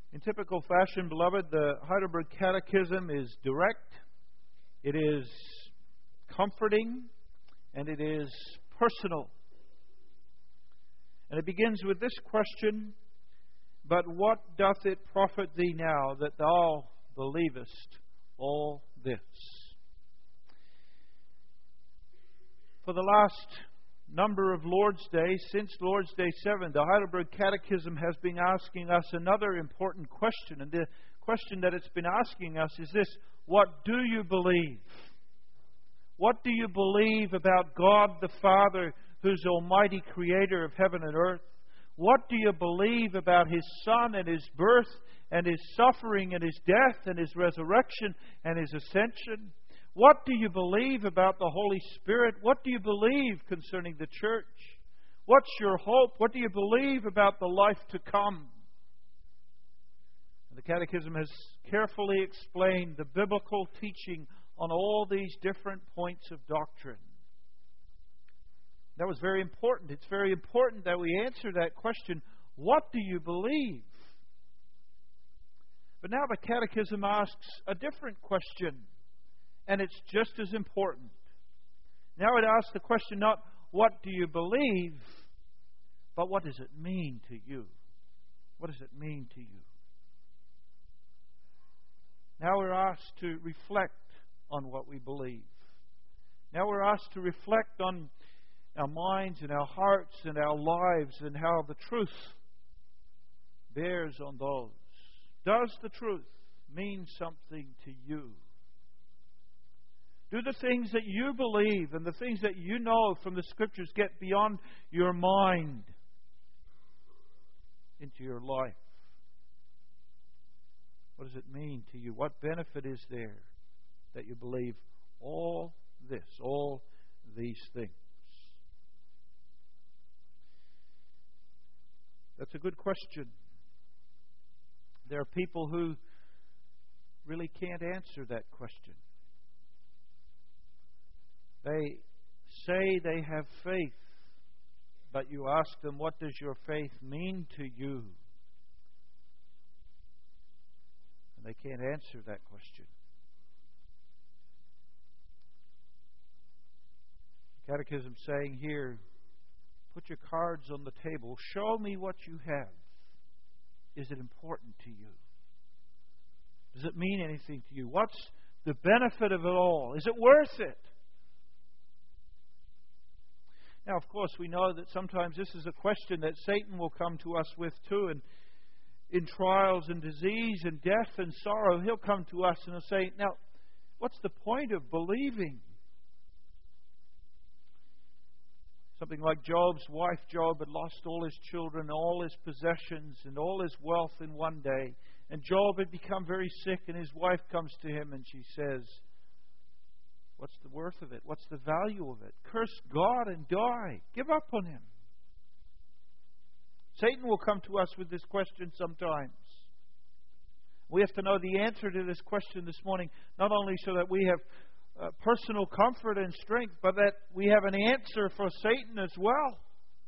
In typical fashion, beloved, the Heidelberg Catechism is direct, it is comforting, and it is personal. And it begins with this question, "But what doth it profit thee now that thou believest all this?" For the last number of Lord's Days, since Lord's Day 7, the Heidelberg Catechism has been asking us another important question. And the question that it's been asking us is this: what do you believe? What do you believe about God the Father, who's Almighty Creator of heaven and earth? What do you believe about His Son and His birth and His suffering and His death and His resurrection and His ascension? What do you believe about the Holy Spirit? What do you believe concerning the church? What's your hope? What do you believe about the life to come? And the Catechism has carefully explained the biblical teaching on all these different points of doctrine. That was very important. It's very important that we answer that question, what do you believe? But now the Catechism asks a different question, and it's just as important. Now it asks the question not, what do you believe, but what does it mean to you? What does it mean to you? Now we're asked to reflect on what we believe. Now we're asked to reflect on our minds and our hearts and our lives and how the truth bears on those. Does the truth mean something to you? Do the things that you believe and the things that you know from the Scriptures get beyond your mind into your life? What does it mean to you? What benefit is there that you believe all this, all these things? That's a good question. There are people who really can't answer that question. They say they have faith, but you ask them, what does your faith mean to you? And they can't answer that question. The Catechism saying here, put your cards on the table. Show me what you have. Is it important to you? Does it mean anything to you? What's the benefit of it all? Is it worth it? Now, of course, we know that sometimes this is a question that Satan will come to us with too. And in trials and disease and death and sorrow, he'll come to us and he'll say, now, what's the point of believing? Something like Job's wife. Job had lost all his children, all his possessions, and all his wealth in one day. And Job had become very sick, and his wife comes to him and she says, what's the worth of it? What's the value of it? Curse God and die. Give up on Him. Satan will come to us with this question sometimes. We have to know the answer to this question this morning, not only so that we have personal comfort and strength, but that we have an answer for Satan as well.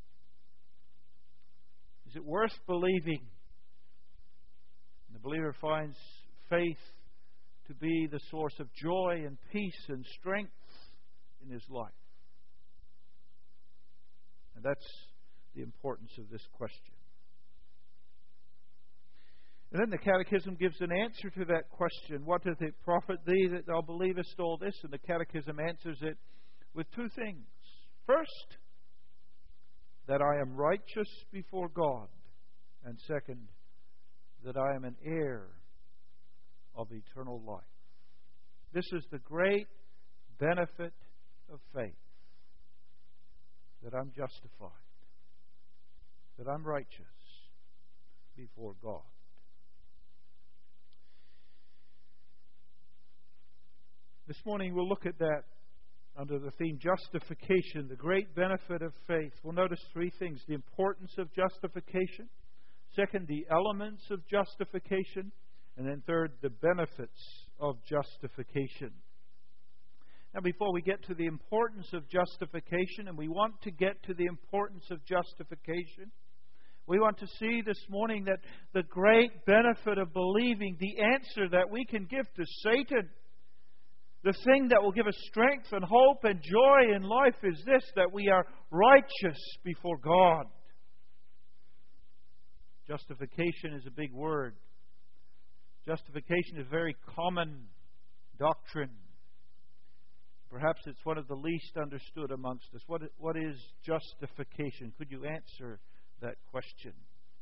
Is it worth believing? And the believer finds faith to be the source of joy and peace and strength in his life. And that's the importance of this question. And then the Catechism gives an answer to that question. What doth it profit thee that thou believest all this? And the Catechism answers it with two things. First, that I am righteous before God. And second, that I am an heir of eternal life. This is the great benefit of faith. That I'm justified. That I'm righteous before God. This morning we'll look at that under the theme justification, the great benefit of faith. We'll notice three things: the importance of justification, second, the elements of justification, and then third, the benefits of justification. Now, before we get to the importance of justification, and we want to get to the importance of justification, We want to see this morning that the great benefit of believing, the answer that we can give to Satan, the thing that will give us strength and hope and joy in life is this, that we are righteous before God. Justification is a big word. Justification is a very common doctrine. Perhaps it's one of the least understood amongst us. What is justification? Could you answer that question?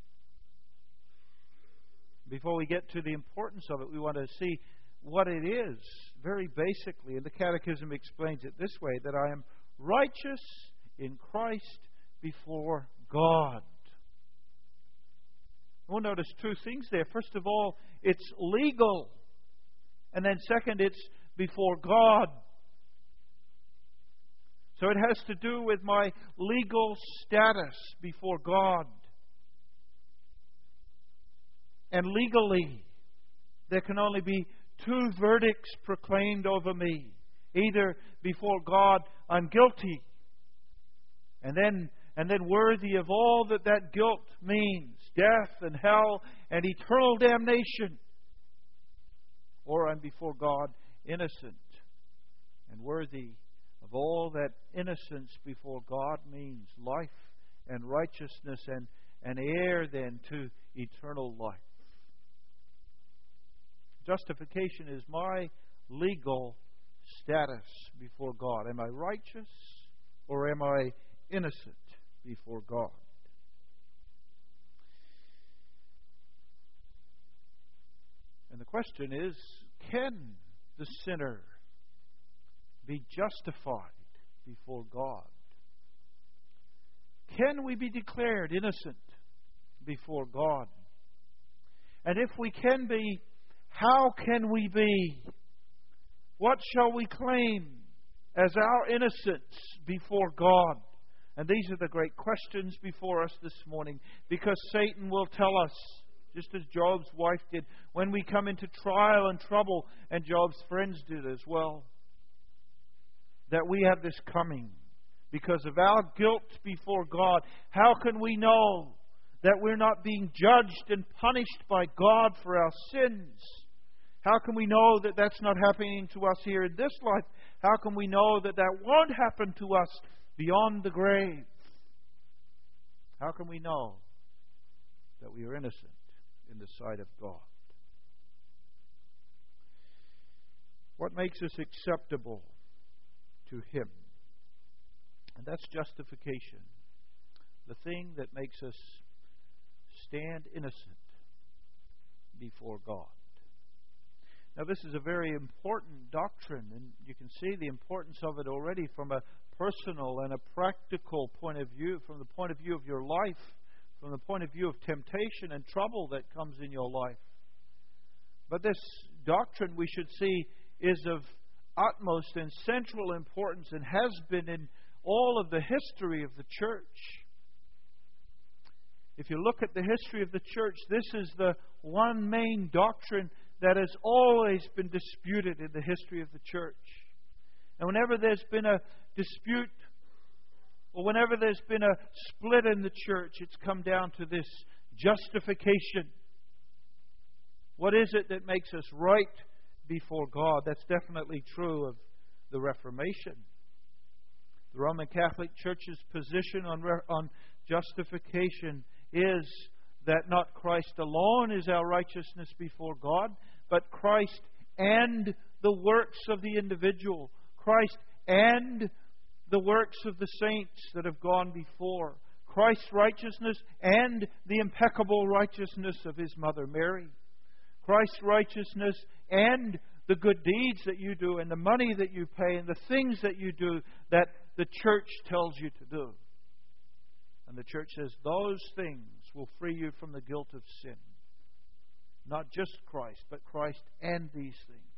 Before we get to the importance of it, we want to see what it is, very basically. And the Catechism explains it this way, that I am righteous in Christ before God. We'll notice two things there. First of all, it's legal. And then second, it's before God. So it has to do with my legal status before God. And legally, there can only be two verdicts proclaimed over me. Either before God, I'm guilty, and then worthy of all that guilt means, death and hell and eternal damnation. Or I'm before God, innocent and worthy of all that innocence before God means, life and righteousness and heir then to eternal life. Justification is my legal status before God. Am I righteous or am I innocent before God? And the question is, can the sinner be justified before God? Can we be declared innocent before God? And if we can be, how can we be? What shall we claim as our innocence before God? And these are the great questions before us this morning, because Satan will tell us, just as Job's wife did, when we come into trial and trouble, and Job's friends did as well, that we have this coming because of our guilt before God. How can we know that we're not being judged and punished by God for our sins? How can we know that that's not happening to us here in this life? How can we know that that won't happen to us beyond the grave? How can we know that we are innocent in the sight of God? What makes us acceptable to Him? And that's justification. The thing that makes us stand innocent before God. Now, this is a very important doctrine, and you can see the importance of it already from a personal and a practical point of view, from the point of view of your life, from the point of view of temptation and trouble that comes in your life. But this doctrine, we should see, is of utmost and central importance and has been in all of the history of the church. If you look at the history of the church, this is the one main doctrine that has always been disputed in the history of the church. And whenever there's been a dispute, or whenever there's been a split in the church, it's come down to this justification. What is it that makes us right before God? That's definitely true of the Reformation. The Roman Catholic Church's position on justification is that not Christ alone is our righteousness before God, but Christ and the works of the individual. Christ and the works of the saints that have gone before. Christ's righteousness and the impeccable righteousness of His Mother Mary. Christ's righteousness and the good deeds that you do and the money that you pay and the things that you do that the church tells you to do. And the church says those things will free you from the guilt of sin. Not just Christ, but Christ and these things.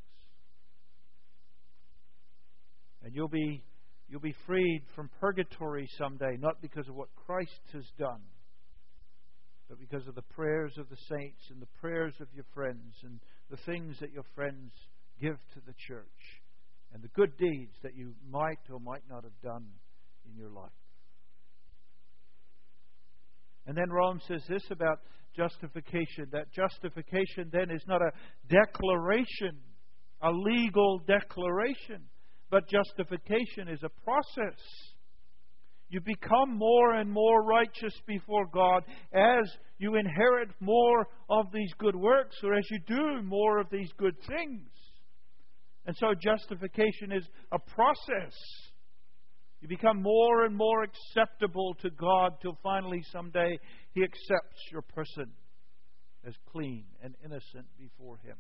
And you'll be freed from purgatory someday, not because of what Christ has done, but because of the prayers of the saints and the prayers of your friends and the things that your friends give to the church and the good deeds that you might or might not have done in your life. And then Rome says this about justification, that justification then is not a declaration, a legal declaration, but justification is a process. You become more and more righteous before God as you inherit more of these good works, or as you do more of these good things. And so justification is a process. You become more and more acceptable to God till finally someday He accepts your person as clean and innocent before Him.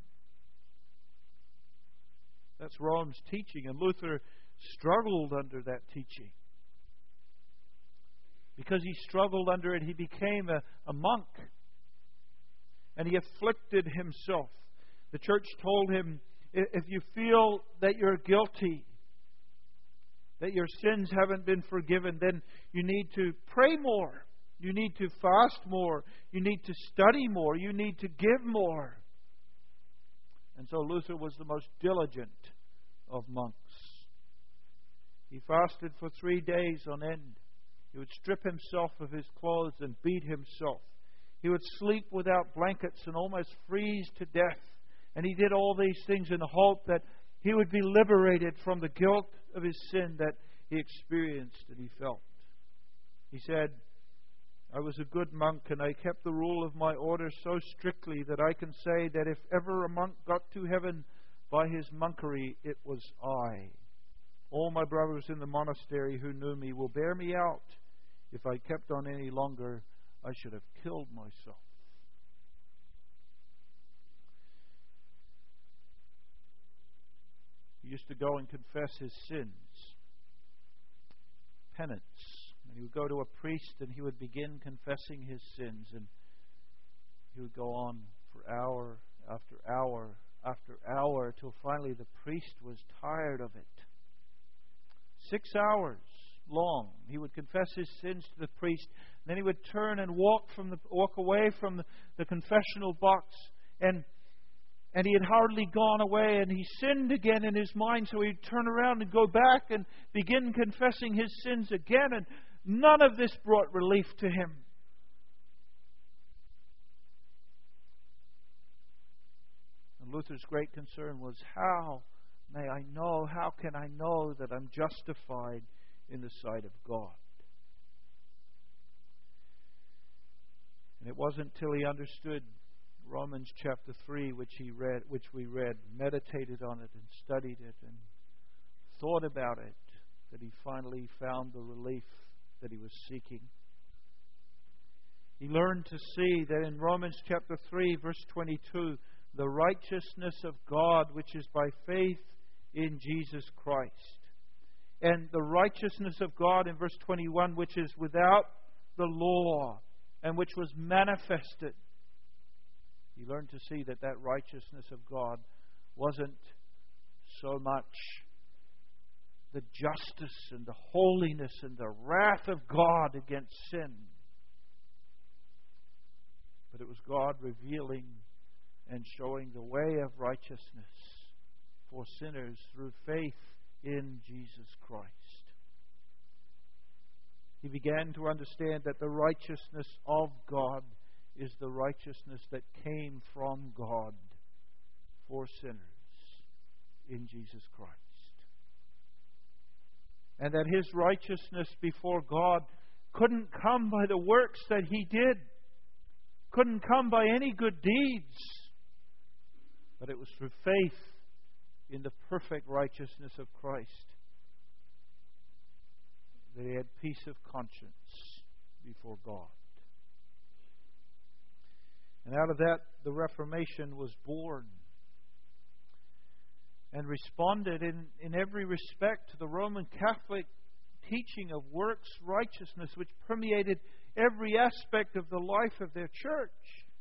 That's Rome's teaching, and Luther struggled under that teaching. Because he struggled under it, he became a monk. And he afflicted himself. The church told him, if you feel that you're guilty, that your sins haven't been forgiven, then you need to pray more. You need to fast more. You need to study more. You need to give more. And so Luther was the most diligent of monks. He fasted for 3 days on end. He would strip himself of his clothes and beat himself. He would sleep without blankets and almost freeze to death. And he did all these things in the hope that he would be liberated from the guilt of his sin that he experienced and he felt. He said, I was a good monk, and I kept the rule of my order so strictly that I can say that if ever a monk got to heaven by his monkery, it was I. All my brothers in the monastery who knew me will bear me out. If I kept on any longer, I should have killed myself. He used to go and confess his sins. Penance. And he would go to a priest and he would begin confessing his sins. And he would go on for hour after hour after hour till finally the priest was tired of it. 6 hours long. He would confess his sins to the priest. And then he would turn and walk away from the confessional box. And he had hardly gone away, and he sinned again in his mind, so he'd turn around and go back and begin confessing his sins again, and none of this brought relief to him. And Luther's great concern was, how can I know that I'm justified in the sight of God? And it wasn't until he understood Romans chapter 3, which we read, meditated on it and studied it and thought about it, that he finally found the relief that he was seeking. He learned to see that in Romans chapter 3, verse 22, the righteousness of God, which is by faith in Jesus Christ. And the righteousness of God in verse 21, which is without the law and which was manifested. He learned to see that righteousness of God wasn't so much the justice and the holiness and the wrath of God against sin, but it was God revealing and showing the way of righteousness for sinners through faith in Jesus Christ. He began to understand that the righteousness of God is the righteousness that came from God for sinners in Jesus Christ. And that His righteousness before God couldn't come by the works that He did, couldn't come by any good deeds, but it was through faith in the perfect righteousness of Christ that He had peace of conscience before God. And out of that, the Reformation was born and responded in every respect to the Roman Catholic teaching of works righteousness, which permeated every aspect of the life of their church.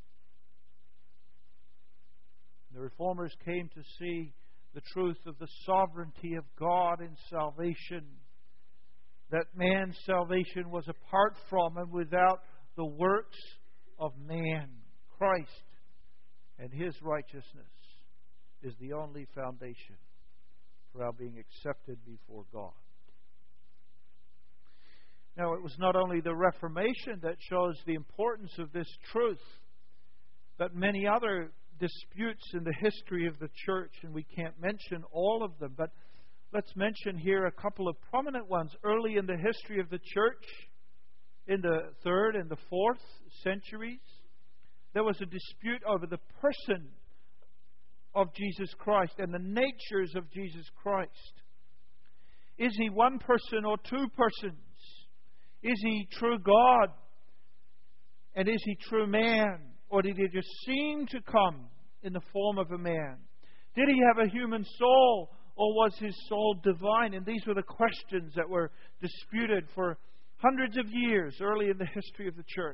The Reformers came to see the truth of the sovereignty of God in salvation, that man's salvation was apart from and without the works of man. Christ and His righteousness is the only foundation for our being accepted before God. Now, it was not only the Reformation that shows the importance of this truth, but many other disputes in the history of the church, and we can't mention all of them, but let's mention here a couple of prominent ones. Early in the history of the church, in the 3rd and the 4th centuries, there was a dispute over the person of Jesus Christ and the natures of Jesus Christ. Is He one person or two persons? Is He true God? And is He true man? Or did He just seem to come in the form of a man? Did He have a human soul, or was His soul divine? And these were the questions that were disputed for hundreds of years early in the history of the church.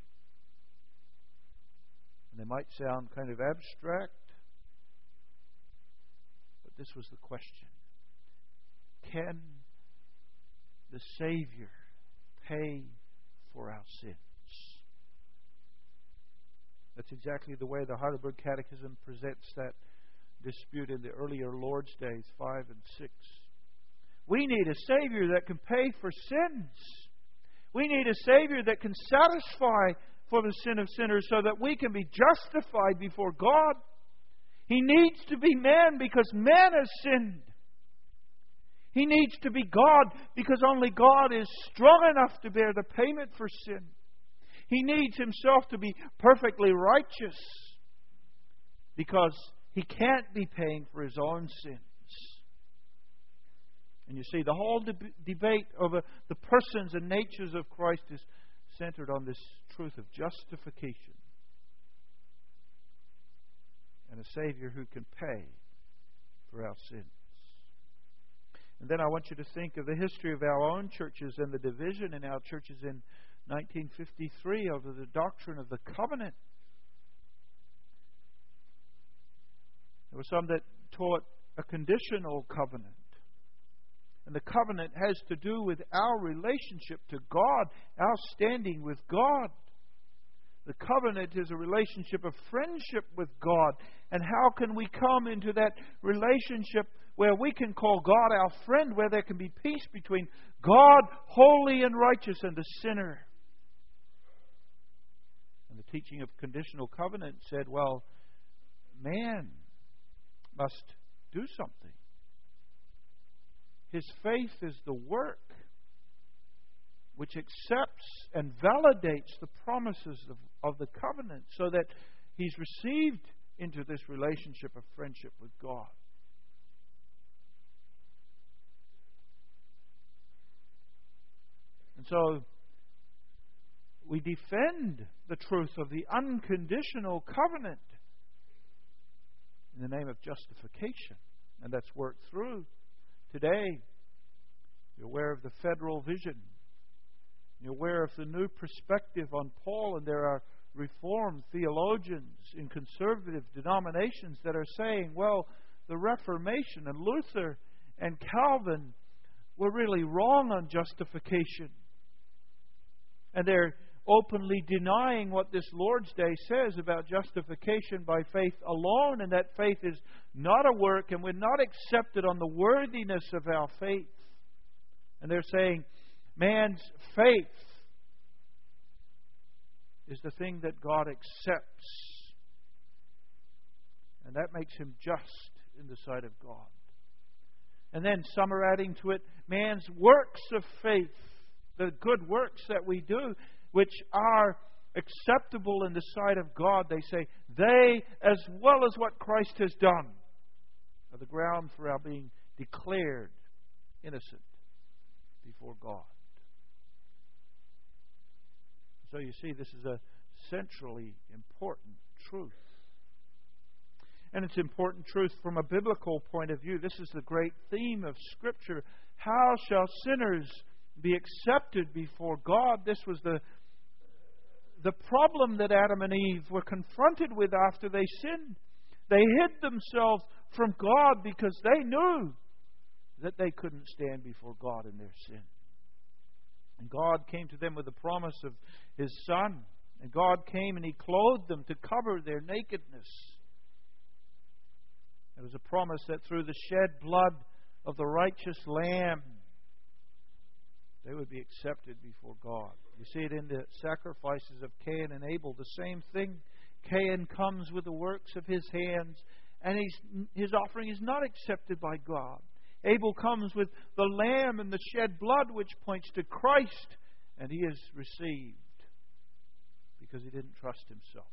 And they might sound kind of abstract, but this was the question. Can the Savior pay for our sins? That's exactly the way the Heidelberg Catechism presents that dispute in the earlier Lord's Days 5 and 6. We need a Savior that can pay for sins. We need a Savior that can satisfy for the sin of sinners so that we can be justified before God. He needs to be man because man has sinned. He needs to be God because only God is strong enough to bear the payment for sin. He needs Himself to be perfectly righteous because He can't be paying for His own sins. And you see, the whole debate over the persons and natures of Christ is centered on this truth of justification and a Savior who can pay for our sins. And then I want you to think of the history of our own churches and the division in our churches in 1953 over the doctrine of the covenant. There were some that taught a conditional covenant. And the covenant has to do with our relationship to God, our standing with God. The covenant is a relationship of friendship with God. And how can we come into that relationship where we can call God our friend, where there can be peace between God, holy and righteous, and the sinner? And the teaching of conditional covenant said, well, man must do something. His faith is the work which accepts and validates the promises of the covenant so that he's received into this relationship of friendship with God. And so we defend the truth of the unconditional covenant in the name of justification. And that's worked through today. You're aware of the federal vision. You're aware of the new perspective on Paul, and there are Reformed theologians in conservative denominations that are saying, well, the Reformation and Luther and Calvin were really wrong on justification. And they're openly denying what this Lord's Day says about justification by faith alone, and that faith is not a work, and we're not accepted on the worthiness of our faith. And they're saying man's faith is the thing that God accepts, and that makes him just in the sight of God. And then some are adding to it man's works of faith, the good works that we do, which are acceptable in the sight of God. They say they, as well as what Christ has done, are the ground for our being declared innocent before God. So you see, this is a centrally important truth. And it's important truth from a biblical point of view. This is the great theme of Scripture. How shall sinners be accepted before God? This was the problem that Adam and Eve were confronted with after they sinned. They hid themselves from God because they knew that they couldn't stand before God in their sin. And God came to them with the promise of His Son. And God came and He clothed them to cover their nakedness. There was a promise that through the shed blood of the righteous Lamb, they would be accepted before God. You see it in the sacrifices of Cain and Abel, the same thing. Cain comes with the works of his hands, and his offering is not accepted by God. Abel comes with the lamb and the shed blood, which points to Christ, and he is received because he didn't trust himself.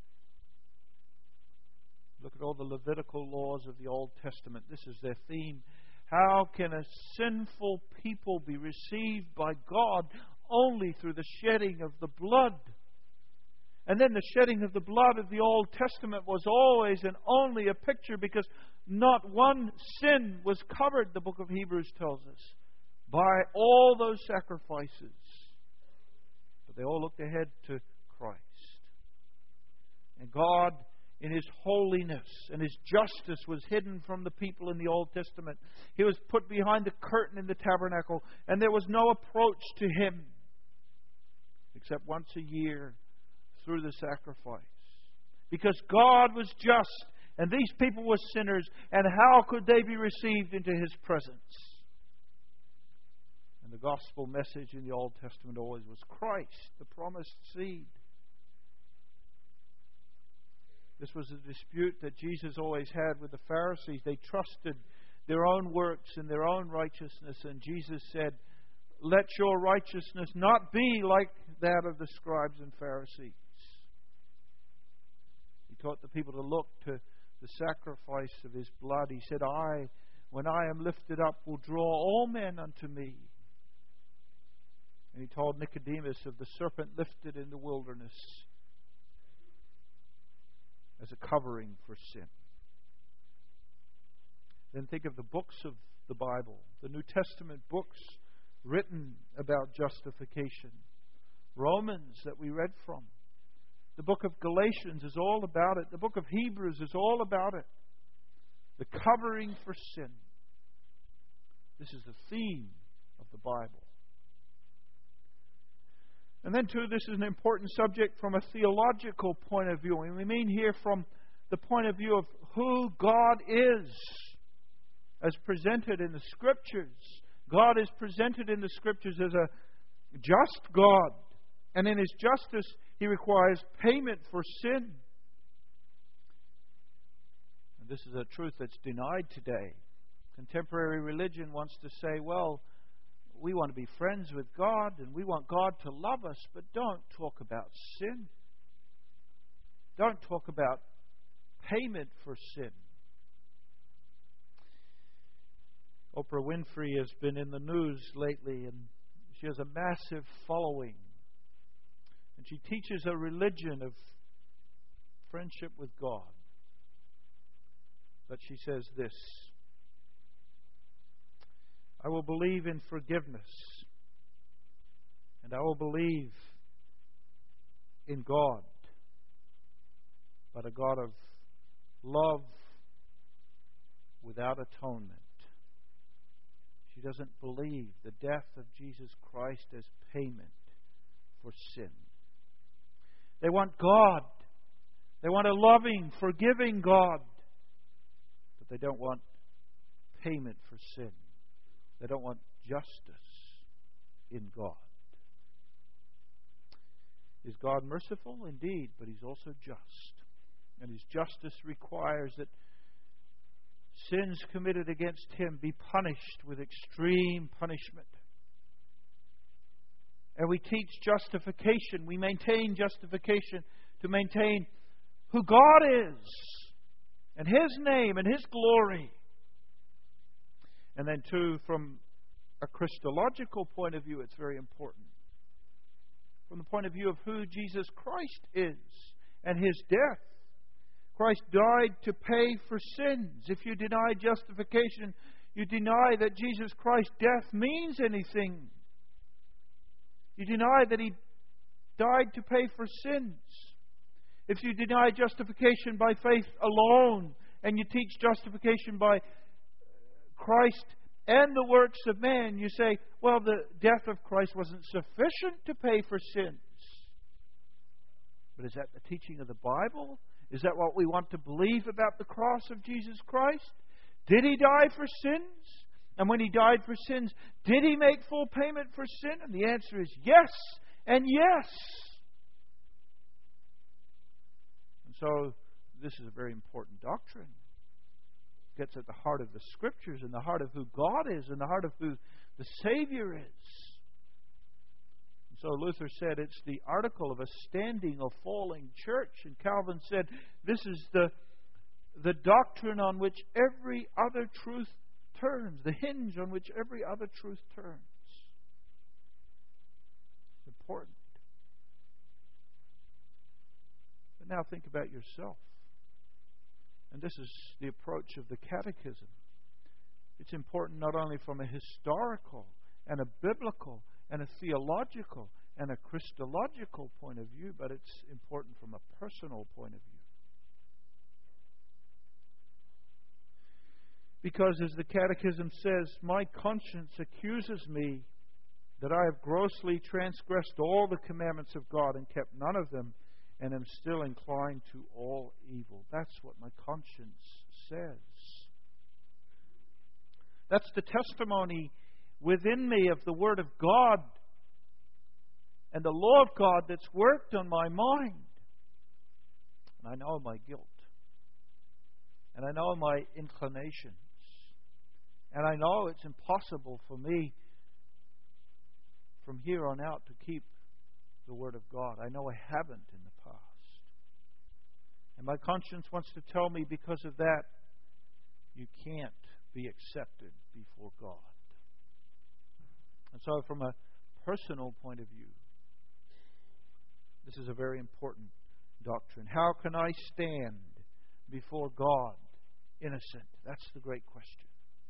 Look at all the Levitical laws of the Old Testament. This is their theme. How can a sinful people be received by God? Only through the shedding of the blood. And then the shedding of the blood of the Old Testament was always and only a picture, because not one sin was covered, the book of Hebrews tells us, by all those sacrifices. But they all looked ahead to Christ. And God, in His holiness and His justice, was hidden from the people in the Old Testament. He was put behind the curtain in the tabernacle, and there was no approach to Him except once a year through the sacrifice. Because God was just, and these people were sinners, and how could they be received into His presence? And the gospel message in the Old Testament always was Christ, the promised seed. This was a dispute that Jesus always had with the Pharisees. They trusted their own works and their own righteousness, and Jesus said, "Let your righteousness not be like that of the scribes and Pharisees." He taught the people to look to the sacrifice of His blood. He said, when I am lifted up, will draw all men unto me. And He told Nicodemus of the serpent lifted in the wilderness as a covering for sin. Then think of the books of the Bible, the New Testament books written about justification. Romans that we read from. The book of Galatians is all about it. The book of Hebrews is all about it. The covering for sin. This is the theme of the Bible. And then, too, this is an important subject from a theological point of view. And we mean here from the point of view of who God is as presented in the Scriptures. God is presented in the Scriptures as a just God. And in His justice, He requires payment for sin. And this is a truth that's denied today. Contemporary religion wants to say, well, we want to be friends with God and we want God to love us, but don't talk about sin. Don't talk about payment for sin. Oprah Winfrey has been in the news lately, and she has a massive following. And she teaches a religion of friendship with God. But she says this: I will believe in forgiveness, and I will believe in God, but a God of love without atonement. She doesn't believe the death of Jesus Christ as payment for sin. They want God. They want a loving, forgiving God. But they don't want payment for sin. They don't want justice in God. Is God merciful? Indeed, but He's also just. And His justice requires that sins committed against Him be punished with extreme punishment. And we teach justification. We maintain justification to maintain who God is and His name and His glory. And then, too, from a Christological point of view, it's very important. From the point of view of who Jesus Christ is and His death. Christ died to pay for sins. If you deny justification, you deny that Jesus Christ's death means anything. You deny that He died to pay for sins. If you deny justification by faith alone, and you teach justification by Christ and the works of man, you say, well, the death of Christ wasn't sufficient to pay for sins. But is that the teaching of the Bible? Is that what we want to believe about the cross of Jesus Christ? Did He die for sins? And when He died for sins, did He make full payment for sin? And the answer is yes and yes. And so this is a very important doctrine. It gets at the heart of the Scriptures and the heart of who God is and the heart of who the Savior is. And so Luther said it's the article of a standing or falling church. And Calvin said this is the doctrine on which every other truth turns, the hinge on which every other truth turns. It's important. But now think about yourself. And this is the approach of the Catechism. It's important not only from a historical and a biblical and a theological and a Christological point of view, but it's important from a personal point of view. Because, as the Catechism says, my conscience accuses me that I have grossly transgressed all the commandments of God and kept none of them, and am still inclined to all evil. That's what my conscience says. That's the testimony within me of the Word of God and the law of God that's worked on my mind. And I know my guilt. And I know my inclinations. And I know it's impossible for me from here on out to keep the Word of God. I know I haven't in the past. And my conscience wants to tell me because of that, you can't be accepted before God. And so from a personal point of view, this is a very important doctrine. How can I stand before God innocent? That's the great question.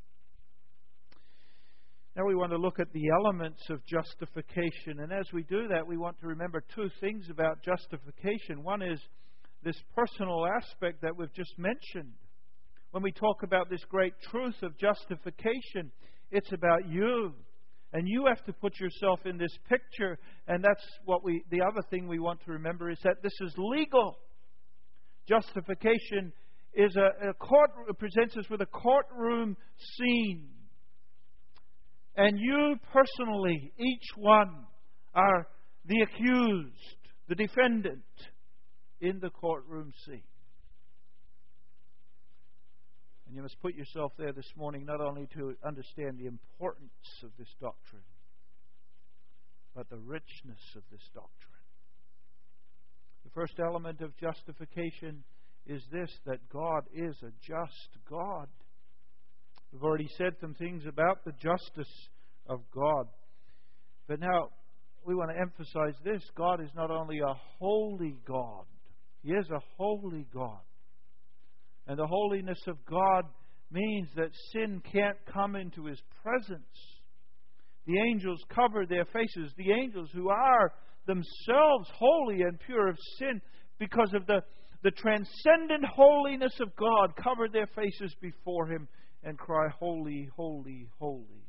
Now we want to look at the elements of justification. And as we do that, we want to remember two things about justification. One is this personal aspect that we've just mentioned. When we talk about this great truth of justification, it's about you. And you have to put yourself in this picture. And that's what the other thing we want to remember is that this is legal. Justification is presents us with a courtroom scene. And you personally, each one, are the accused, the defendant in the courtroom scene. And you must put yourself there this morning not only to understand the importance of this doctrine, but the richness of this doctrine. The first element of justification is this, that God is a just God. We've already said some things about the justice of God. But now, we want to emphasize this. God is not only a holy God. He is a holy God. And the holiness of God means that sin can't come into His presence. The angels cover their faces. The angels who are themselves holy and pure of sin, because of the transcendent holiness of God, cover their faces before Him and cry, holy, holy, holy.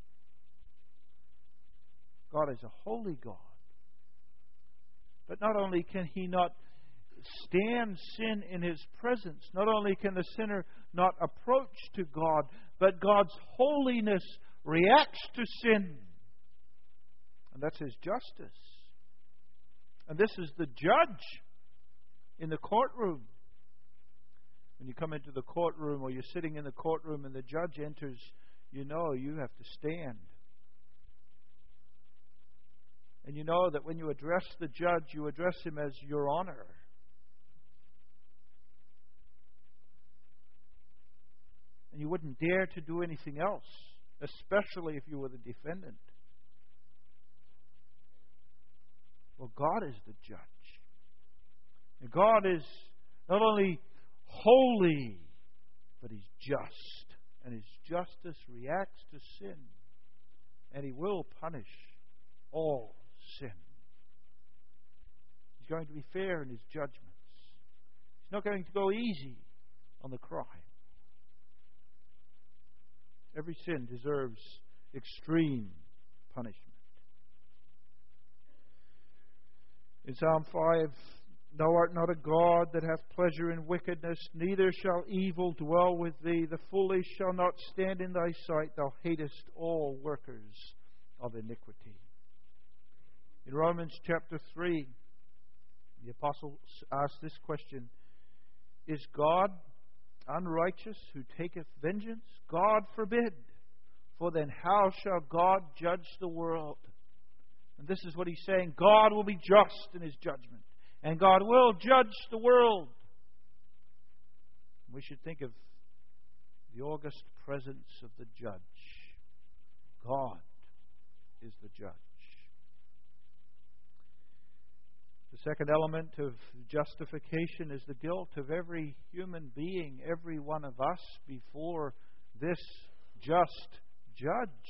God is a holy God. But not only can He not stand sin in His presence, not only can the sinner not approach to God, but God's holiness reacts to sin. And that's His justice. And this is the judge in the courtroom. When you come into the courtroom or you're sitting in the courtroom and the judge enters, you know you have to stand. And you know that when you address the judge, you address him as Your Honor. And you wouldn't dare to do anything else, especially if you were the defendant. Well, God is the judge. And God is not only holy, but He's just. And His justice reacts to sin. And He will punish all sin. He's going to be fair in His judgments. He's not going to go easy on the crime. Every sin deserves extreme punishment. In Psalm 5, Thou art not a God that hath pleasure in wickedness, neither shall evil dwell with thee. The foolish shall not stand in thy sight. Thou hatest all workers of iniquity. In Romans chapter 3, the apostle asks this question: Is God unrighteous who taketh vengeance? God forbid. For then how shall God judge the world? And this is what he's saying. God will be just in His judgment. And God will judge the world. We should think of the august presence of the judge. God is the judge. The second element of justification is the guilt of every human being, every one of us, before this just judge.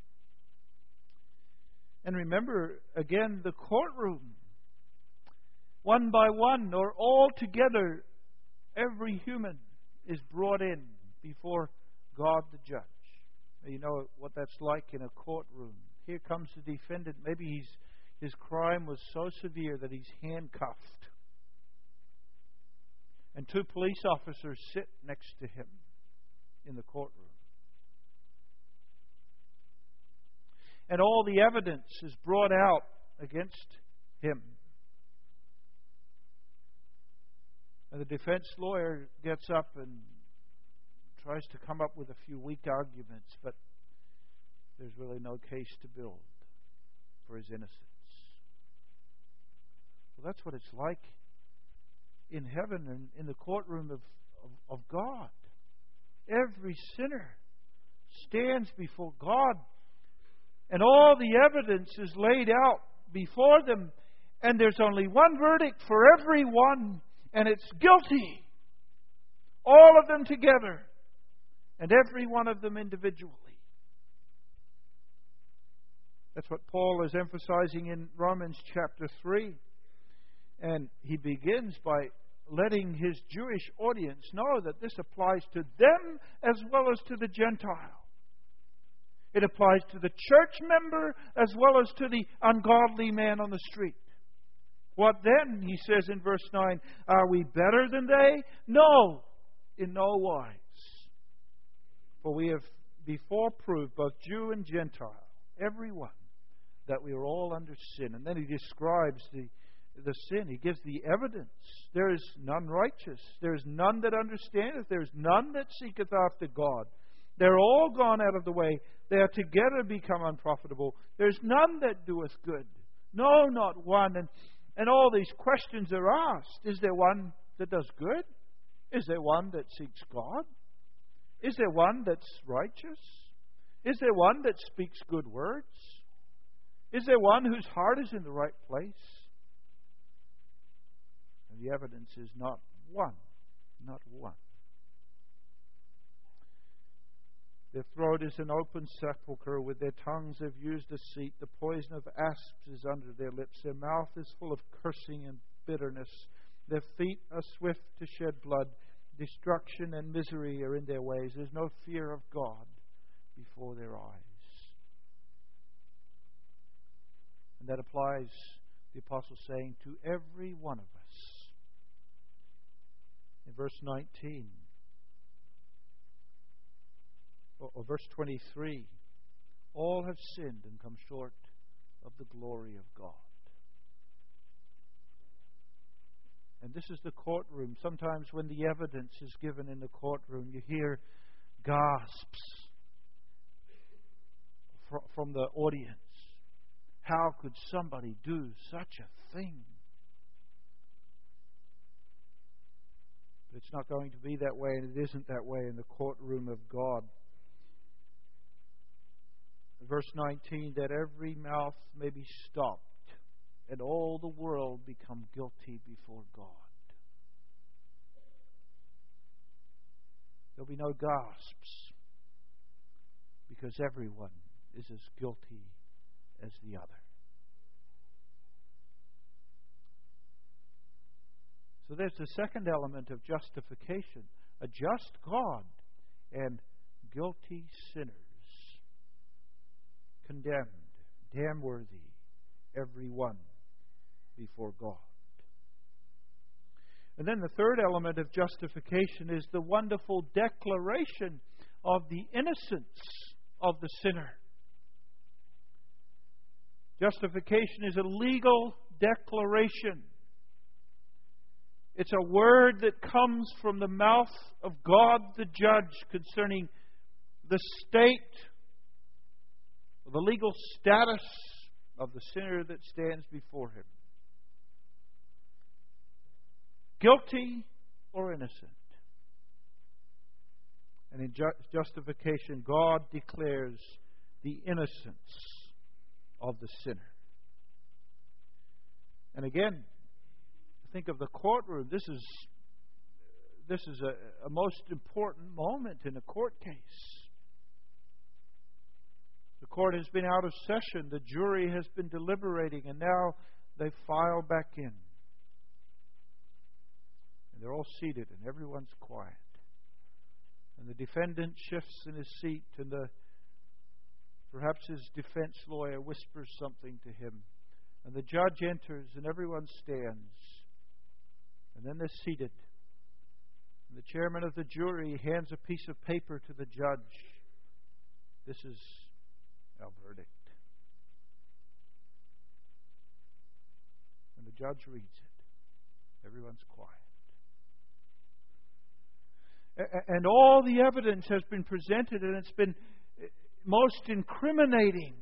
And remember, again, the courtroom. One by one, or all together, every human is brought in before God the judge. You know what that's like in a courtroom. Here comes the defendant. Maybe his crime was so severe that he's handcuffed. And 2 police officers sit next to him in the courtroom. And all the evidence is brought out against him. And the defense lawyer gets up and tries to come up with a few weak arguments, but there's really no case to build for his innocence. Well, that's what it's like in heaven and in the courtroom of God. Every sinner stands before God, and all the evidence is laid out before them, and there's only one verdict for everyone, and it's guilty. All of them together, and every one of them individually. That's what Paul is emphasizing in Romans chapter 3. And he begins by letting his Jewish audience know that this applies to them as well as to the Gentile. It applies to the church member as well as to the ungodly man on the street. What then, he says in verse 9, are we better than they? No, in no wise. For we have before proved, both Jew and Gentile, everyone, that we are all under sin. And then he describes the sin. He gives the evidence. There is none righteous. There is none that understandeth. There is none that seeketh after God. They're all gone out of the way. They are together become unprofitable. There is none that doeth good. No, not one. And all these questions are asked. Is there one that does good? Is there one that seeks God? Is there one that's righteous? Is there one that speaks good words? Is there one whose heart is in the right place? And the evidence is not one. Not one. Their throat is an open sepulchre. With their tongues they've used deceit. The poison of asps is under their lips. Their mouth is full of cursing and bitterness. Their feet are swift to shed blood. Destruction and misery are in their ways. There's no fear of God before their eyes. And that applies, the apostle saying, to every one of us. In verse 19, or verse 23, all have sinned and come short of the glory of God. And this is the courtroom. Sometimes when the evidence is given in the courtroom, you hear gasps from the audience. How could somebody do such a thing? But it's not going to be that way, and it isn't that way in the courtroom of God. Verse 19, that every mouth may be stopped, and all the world become guilty before God. There'll be no gasps, because everyone is as guilty as the other. So there's the second element of justification. A just God and guilty sinners. Condemned, damn worthy, every one before God. And then the third element of justification is the wonderful declaration of the innocence of the sinner. Justification is a legal declaration. It's a word that comes from the mouth of God the judge concerning the state, the legal status of the sinner that stands before him. Guilty or innocent. And in justification, God declares the innocence of the sinner. And again, think of the courtroom. This is a most important moment in a court case. The court has been out of session. The jury has been deliberating, and now they file back in. And they're all seated, and everyone's quiet. And the defendant shifts in his seat, and perhaps his defense lawyer whispers something to him. And the judge enters, and everyone stands. And then they're seated. And the chairman of the jury hands a piece of paper to the judge. This is our verdict. And the judge reads it. Everyone's quiet. And all the evidence has been presented, and it's been most incriminating.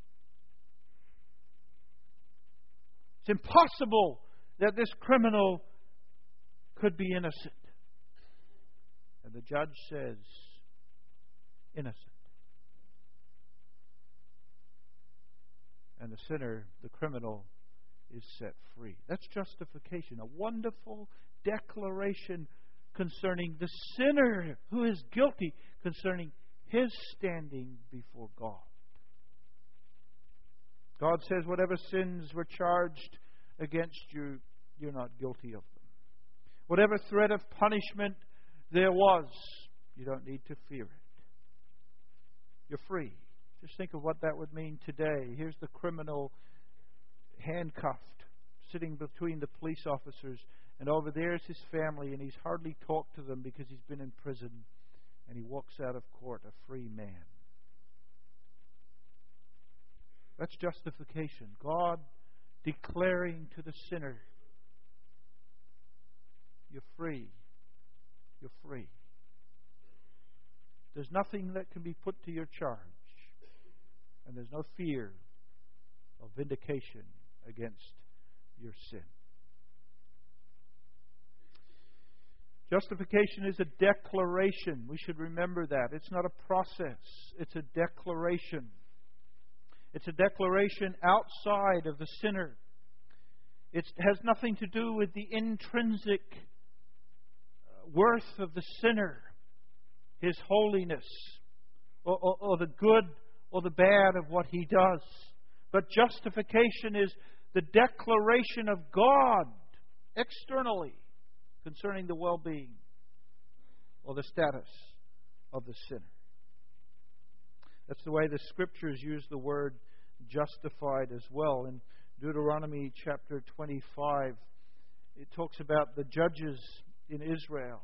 It's impossible that this criminal could be innocent. And the judge says, innocent. And the sinner, the criminal, is set free. That's justification. A wonderful declaration concerning the sinner who is guilty, concerning his standing before God. God says, whatever sins were charged against you, you're not guilty of them. Whatever threat of punishment there was, you don't need to fear it. You're free. Just think of what that would mean today. Here's the criminal handcuffed, sitting between the police officers, and over there's his family, and he's hardly talked to them because he's been in prison, and he walks out of court a free man. That's justification. God declaring to the sinner, you're free. You're free. There's nothing that can be put to your charge. And there's no fear of vindication against your sin. Justification is a declaration. We should remember that. It's not a process. It's a declaration. It's a declaration outside of the sinner. It has nothing to do with the intrinsic worth of the sinner, his holiness, or the good or the bad of what he does. But justification is the declaration of God externally concerning the well-being or the status of the sinner. That's the way the Scriptures use the word justified as well. In Deuteronomy chapter 25, it talks about the judges in Israel.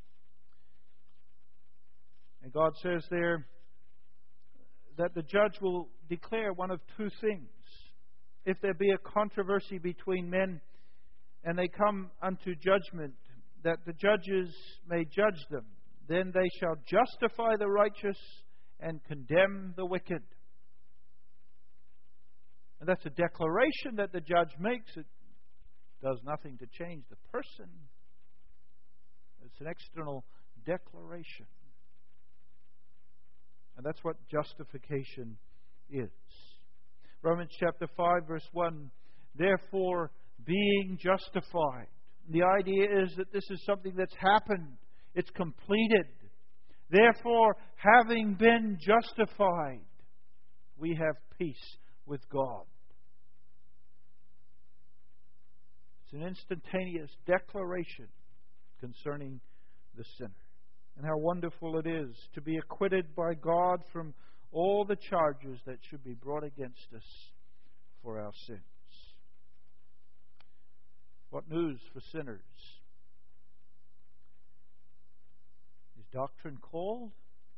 And God says there that the judge will declare one of two things. If there be a controversy between men and they come unto judgment, that the judges may judge them, then they shall justify the righteous and condemn the wicked. And that's a declaration that the judge makes. It does nothing to change the person. It's an external declaration. And that's what justification is. Romans chapter 5 verse 1, therefore being justified. The idea is that this is something that's happened. It's completed. Therefore, having been justified, we have peace with God. It's an instantaneous declaration concerning the sinner. And how wonderful it is to be acquitted by God from all the charges that should be brought against us for our sins. What news for sinners doctrine called?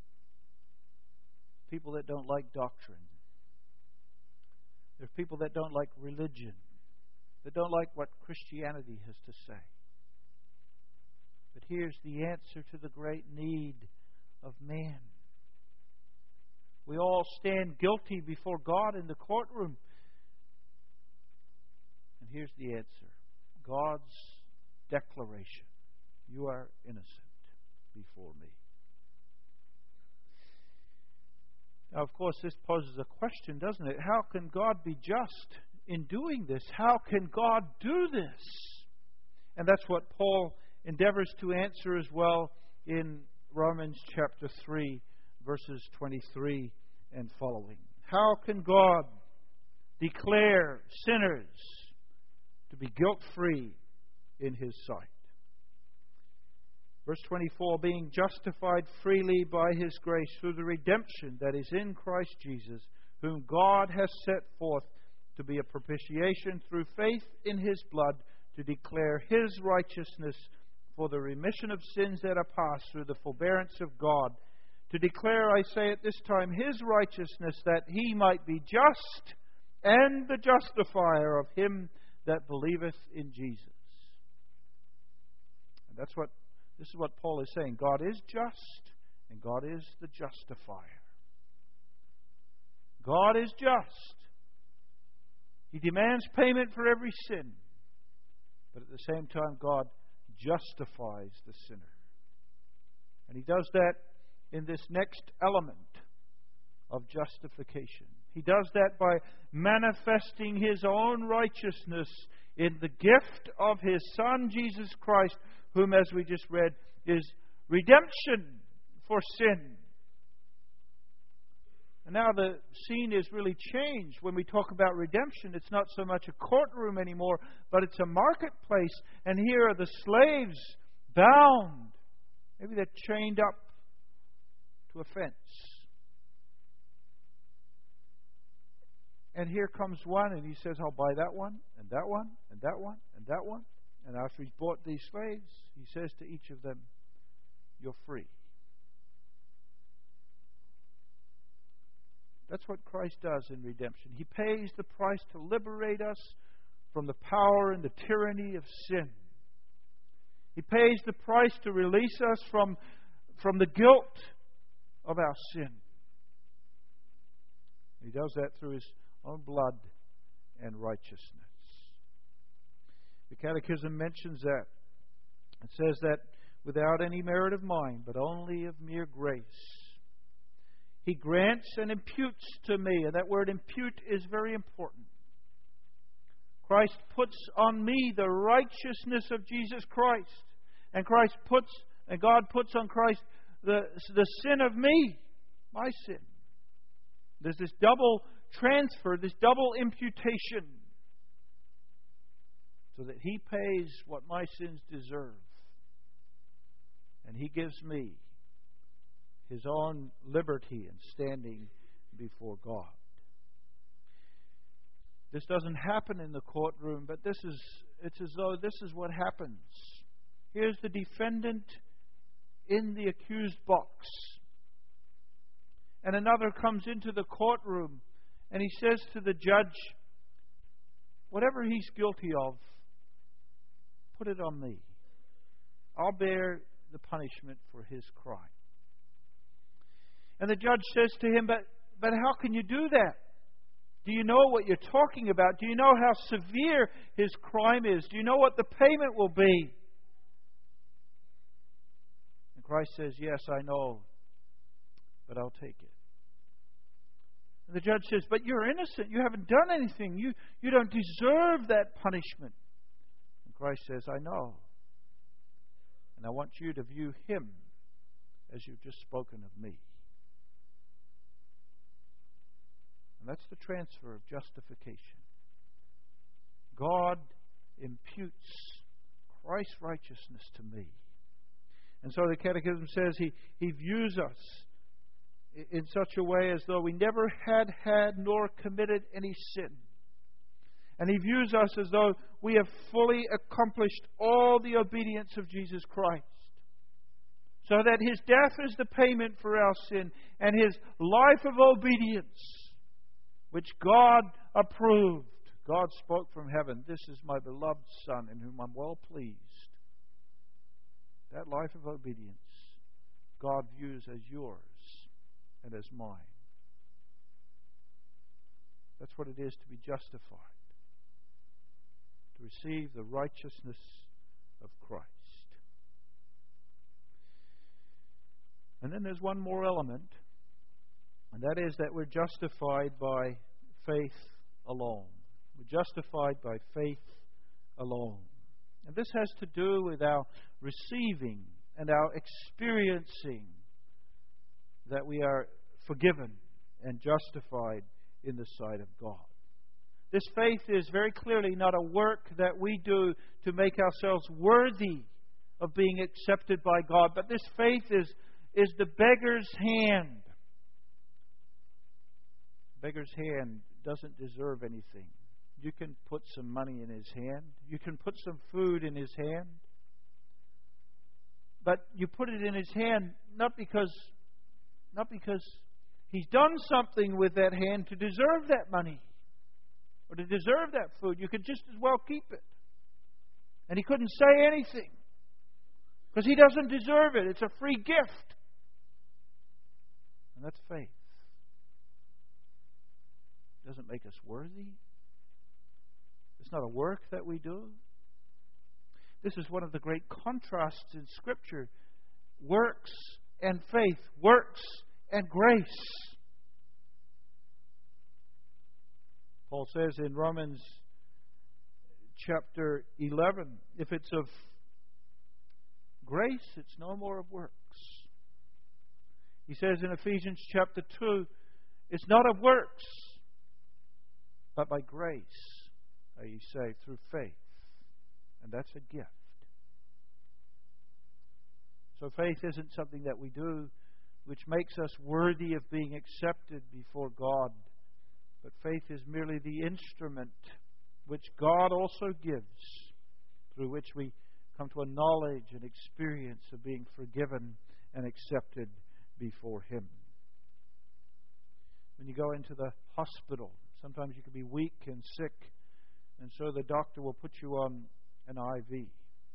People that don't like doctrine. There's people that don't like religion, that don't like what Christianity has to say. But here's the answer to the great need of man. We all stand guilty before God in the courtroom. And here's the answer. God's declaration. You are innocent before me. Now, of course, this poses a question, doesn't it? How can God be just in doing this? How can God do this? And that's what Paul endeavors to answer as well in Romans chapter 3, verses 23 and following. How can God declare sinners to be guilt-free in His sight? Verse 24, being justified freely by His grace through the redemption that is in Christ Jesus, whom God has set forth to be a propitiation through faith in His blood, to declare His righteousness for the remission of sins that are past through the forbearance of God. To declare, I say at this time, His righteousness, that He might be just and the justifier of him that believeth in Jesus. And this is what Paul is saying. God is just, and God is the justifier. God is just. He demands payment for every sin. But at the same time, God justifies the sinner. And He does that in this next element of justification. He does that by manifesting His own righteousness in the gift of His Son, Jesus Christ, whom, as we just read, is redemption for sin. And now the scene is really changed. When we talk about redemption, it's not so much a courtroom anymore, but it's a marketplace. And here are the slaves bound. Maybe they're chained up to a fence. And here comes one, and he says, I'll buy that one, and that one, and that one, and that one. And after he's bought these slaves, he says to each of them, you're free. That's what Christ does in redemption. He pays the price to liberate us from the power and the tyranny of sin. He pays the price to release us from the guilt of our sin. He does that through His own blood and righteousness. The Catechism mentions that. It says that without any merit of mine, but only of mere grace, He grants and imputes to me. And that word impute is very important. Christ puts on me the righteousness of Jesus Christ. And God puts on Christ the sin of me, my sin. There's this double transfer, this double imputation, so that He pays what my sins deserve. And He gives me His own liberty in standing before God. This doesn't happen in the courtroom, but it's as though this is what happens. Here's the defendant in the accused box. And another comes into the courtroom and he says to the judge, whatever he's guilty of, put it on me. I'll bear the punishment for his crime. And the judge says to him, but how can you do that? Do you know what you're talking about? Do you know how severe his crime is? Do you know what the payment will be? And Christ says, yes, I know, but I'll take it. And the judge says, but you're innocent. You haven't done anything. You don't deserve that punishment. And Christ says, I know. And I want you to view him as you've just spoken of me. And that's the transfer of justification. God imputes Christ's righteousness to me. And so the Catechism says He views us in such a way as though we never had nor committed any sin. And He views us as though we have fully accomplished all the obedience of Jesus Christ. So that His death is the payment for our sin, and His life of obedience, which God approved. God spoke from heaven, "This is my beloved Son, in whom I'm well pleased." That life of obedience, God views as yours and as mine. That's what it is to be justified, to receive the righteousness of Christ. And then there's one more element, and that is that we're justified by faith alone. We're justified by faith alone. And this has to do with our receiving and our experiencing that we are forgiven and justified in the sight of God. This faith is very clearly not a work that we do to make ourselves worthy of being accepted by God, but this faith is the beggar's hand. Beggar's hand doesn't deserve anything. You can put some money in his hand. You can put some food in his hand. But you put it in his hand not because he's done something with that hand to deserve that money or to deserve that food. You could just as well keep it. And he couldn't say anything because he doesn't deserve it. It's a free gift. And that's faith. It doesn't make us worthy. It's not a work that we do. This is one of the great contrasts in Scripture. Works and faith. Works and grace. Paul says in Romans chapter 11, if it's of grace, it's no more of works. He says in Ephesians chapter 2, it's not of works, but by grace are ye saved through faith. And that's a gift. So faith isn't something that we do which makes us worthy of being accepted before God. But faith is merely the instrument which God also gives, through which we come to a knowledge and experience of being forgiven and accepted before Him. When you go into the hospital, sometimes you can be weak and sick, and so the doctor will put you on an IV.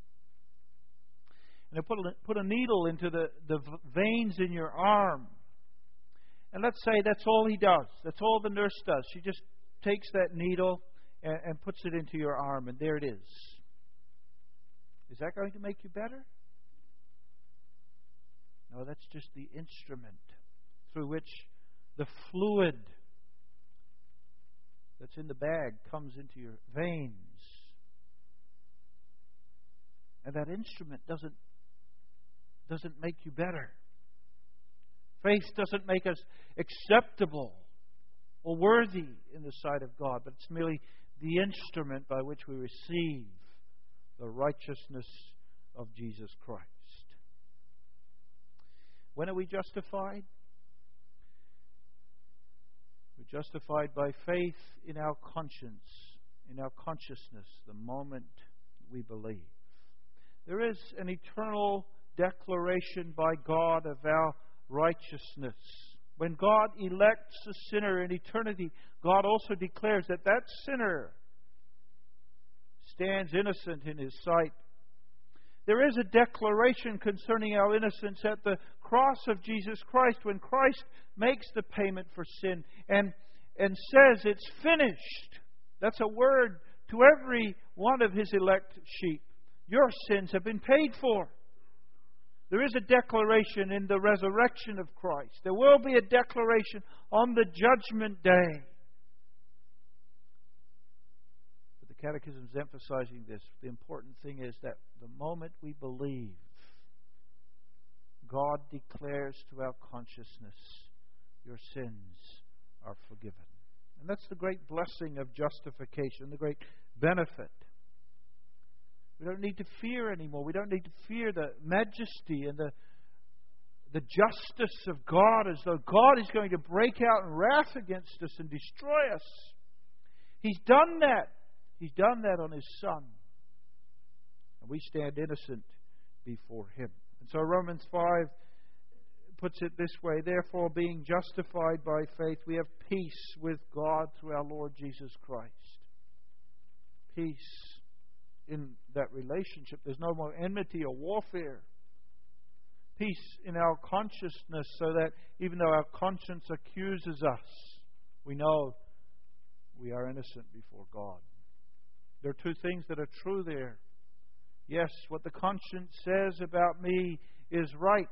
And they'll put a needle into the veins in your arm. And let's say that's all he does. That's all the nurse does. She just takes that needle and puts it into your arm, and there it is. Is that going to make you better? No, that's just the instrument through which the fluid that's in the bag comes into your veins. And that instrument doesn't make you better. Faith doesn't make us acceptable or worthy in the sight of God, but it's merely the instrument by which we receive the righteousness of Jesus Christ. When are we justified? We're justified by faith in our conscience, in our consciousness, the moment we believe. There is an eternal declaration by God of our righteousness. When God elects a sinner in eternity, God also declares that that sinner stands innocent in His sight. There is a declaration concerning our innocence at the cross of Jesus Christ when Christ makes the payment for sin and says it's finished. That's a word to every one of His elect sheep. Your sins have been paid for. There is a declaration in the resurrection of Christ. There will be a declaration on the judgment day. But the Catechism is emphasizing this. The important thing is that the moment we believe, God declares to our consciousness, your sins are forgiven. And that's the great blessing of justification, the great benefit. We don't need to fear anymore. We don't need to fear the majesty and the justice of God as though God is going to break out in wrath against us and destroy us. He's done that. He's done that on His Son. And we stand innocent before Him. And so Romans 5 puts it this way: therefore, being justified by faith, we have peace with God through our Lord Jesus Christ. Peace in that relationship. There's no more enmity or warfare. Peace in our consciousness, so that even though our conscience accuses us, we know we are innocent before God. There are two things that are true there. Yes, what the conscience says about me is right.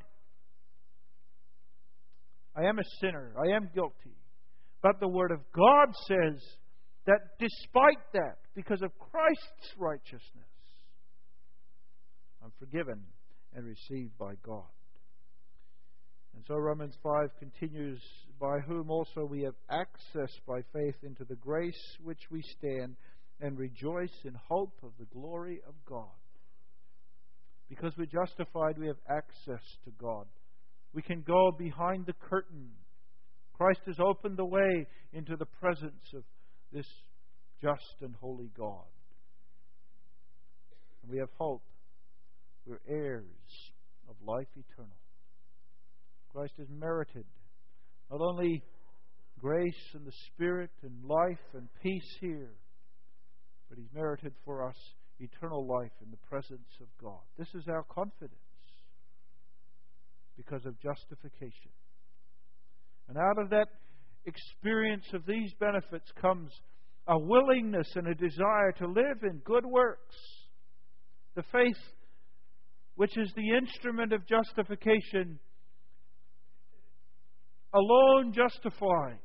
I am a sinner. I am guilty. But the Word of God says that despite that, because of Christ's righteousness, I'm forgiven and received by God. And so Romans 5 continues, by whom also we have access by faith into the grace which we stand and rejoice in hope of the glory of God. Because we're justified, we have access to God. We can go behind the curtain. Christ has opened the way into the presence of this just and holy God. And we have hope. We're heirs of life eternal. Christ has merited not only grace and the Spirit and life and peace here, but He's merited for us eternal life in the presence of God. This is our confidence because of justification. And out of that experience of these benefits comes a willingness and a desire to live in good works. The faith, which is the instrument of justification, alone justifies.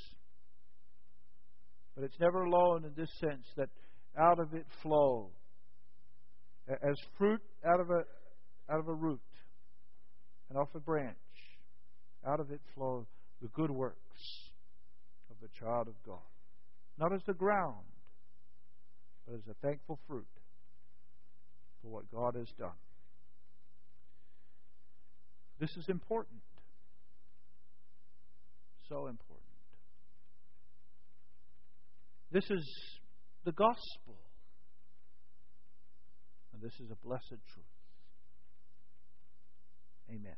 But it's never alone in this sense that out of it flow, as fruit out of a root and off a branch, out of it flow the good works of the child of God. Not as the ground, but as a thankful fruit for what God has done. This is important. So important. This is the gospel. And this is a blessed truth. Amen.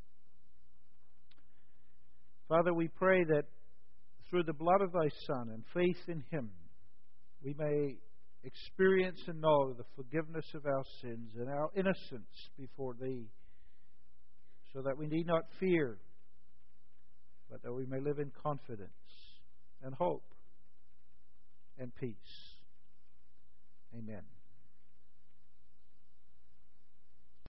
Father, we pray that through the blood of Thy Son and faith in Him, we may experience and know the forgiveness of our sins and our innocence before Thee, so that we need not fear, but that we may live in confidence and hope and peace. Amen.